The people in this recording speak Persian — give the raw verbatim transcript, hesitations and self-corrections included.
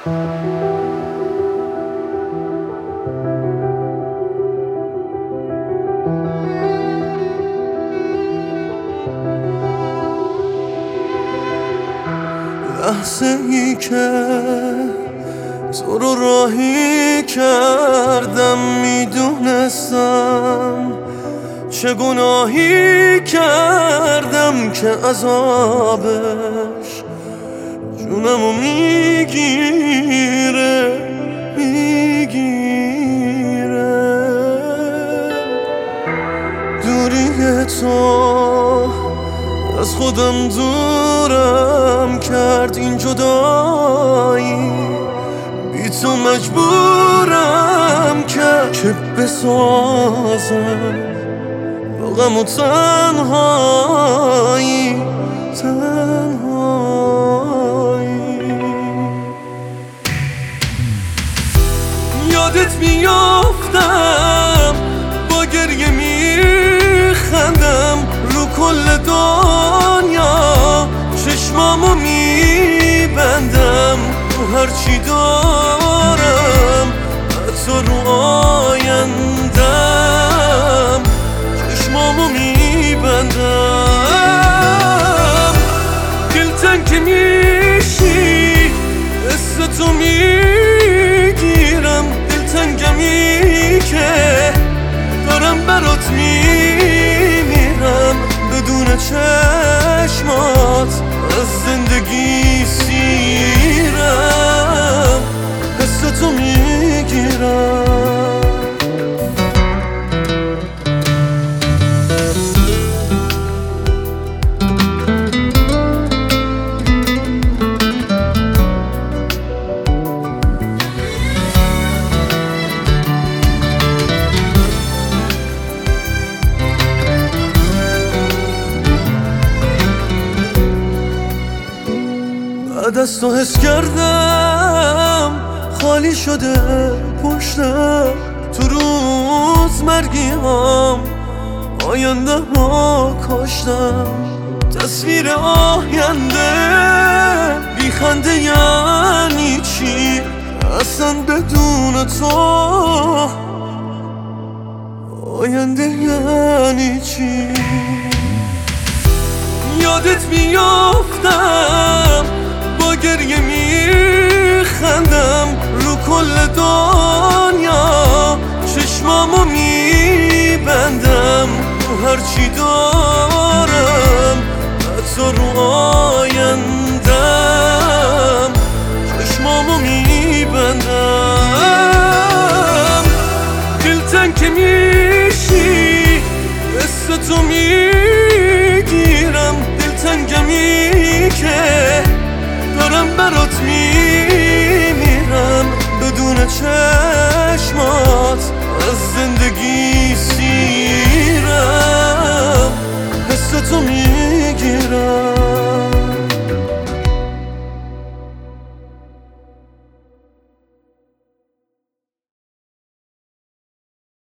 لحظه ای که تو رو راهی کردم میدونستم چه گناهی کردم که عذابش جونمو میگیره میگیره. دوری تو از خودم دورم کرد، این جدایی بی تو مجبورم کرد که بسازم با غم و تنهایی تنهایی. یادت میافتم با گریه میخندم رو کل دنیا، چشمامو میبندم رو هرچی دارم، حتی رو آیندم چشمامو میبندم. دلتنگ که میشی حس تو میگیرم، دلتنگمی که دارم برات میمیرم، بدون چشمات از زندگی سیرم، حس تو میگیرم. بعد از تو حس کردم خالی شده پشتم، تو روز مرگی هم آینده ها کاشتم. تصویر آینده بی خنده یعنی چی؟ اصلا بدون تو آینده یعنی چی؟ یادت میافتم با گریه میخندم رو کل دنیا، چشمامو میبندم رو هرچی دارم، حتی رو آیندم چشمامو میبندم. دلتنگ که میشی حس تو میگیرم، دلتنگمی که دارم برات میمیرم، بدون چشمات از زندگی سیرم، حس تو میگیرم.